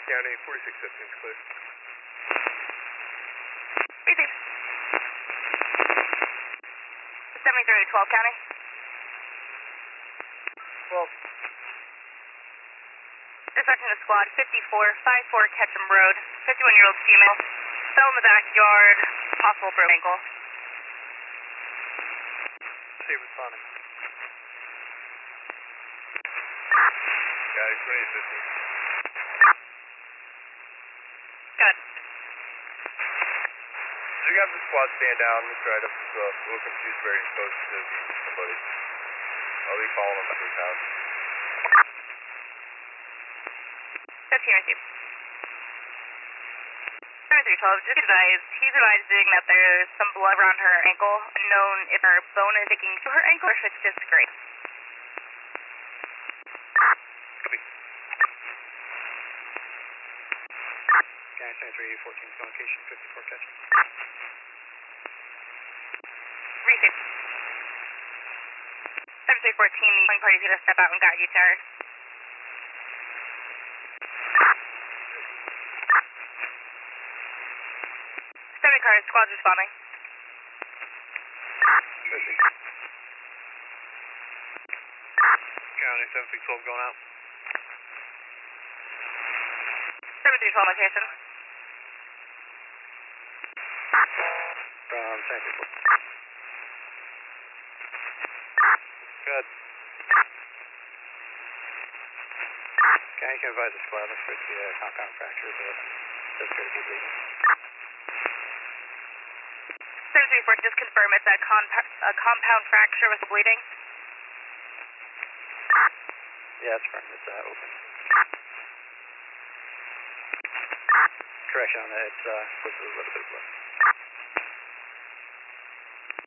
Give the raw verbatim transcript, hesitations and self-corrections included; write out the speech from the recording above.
County, forty-six fifteen is clear. Received. seventy-three twelve County. Well, Dispatching to squad fifty-four fifty-four Ketchum Road, fifty-one-year-old female, fell in the backyard, possible broken ankle. see responding. County, twenty-eight fifteen. Good. Did you have the squad stand down? Mister Items is uh, a little confused, very exposed to somebody. I'll be following him back to his house. fifteen received. seventy-three twelve, just advised, he's advising that there's some blood around her ankle, unknown if her bone is sticking to her ankle or if it's just great. Copy. County seventy-three fourteen, location fifty-four Ketchum. Received. seventy-three fourteen, the young party's gonna step out and guide you to her. seventy cars, squad's responding. County, seventy twelve going out. seventy-three twelve location. From seventy-three four. Good. County can advise the squad, looks for it to be a compound fracture, but does appear to be bleeding. seventy-three four, just confirm it's a, comp- a compound fracture with bleeding. Yeah, it's firm. It's uh, open. Correction on that. It's uh, with a little bit of blood.